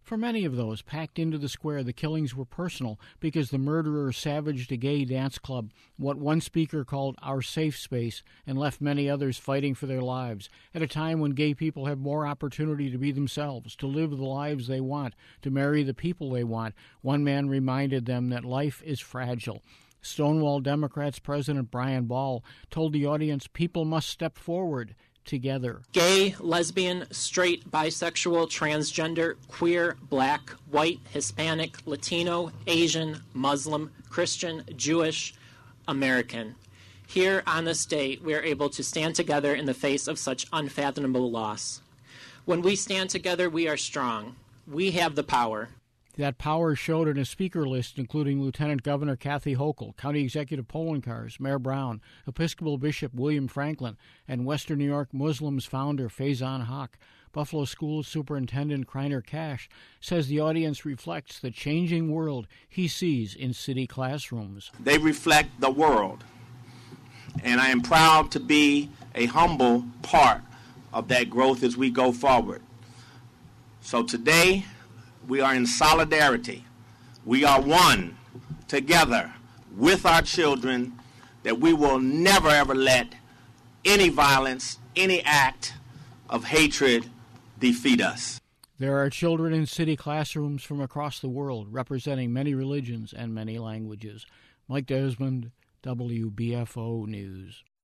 For many of those packed into the square, the killings were personal because the murderer savaged a gay dance club, what one speaker called our safe space, and left many others fighting for their lives, at a time when gay people have more opportunity to be themselves, to live the lives they want, to marry the people they want. One man reminded them that life is fragile. Stonewall Democrats President Brian Ball told the audience people must step forward together. Gay, lesbian, straight, bisexual, transgender, queer, black, white, Hispanic, Latino, Asian, Muslim, Christian, Jewish, American. Here on this day, we are able to stand together in the face of such unfathomable loss. When we stand together, we are strong. We have the power. That power showed in a speaker list including Lieutenant Governor Kathy Hochul, County Executive Poloncarz, Mayor Brown, Episcopal Bishop William Franklin, and Western New York Muslims founder Faison Haq. Buffalo School Superintendent Kreiner Cash says the audience reflects the changing world he sees in city classrooms. They reflect the world, and I am proud to be a humble part of that growth as we go forward. So today, we are in solidarity. We are one together with our children, that we will never ever let any violence, any act of hatred defeat us. There are children in city classrooms from across the world representing many religions and many languages. Mike Desmond, WBFO News.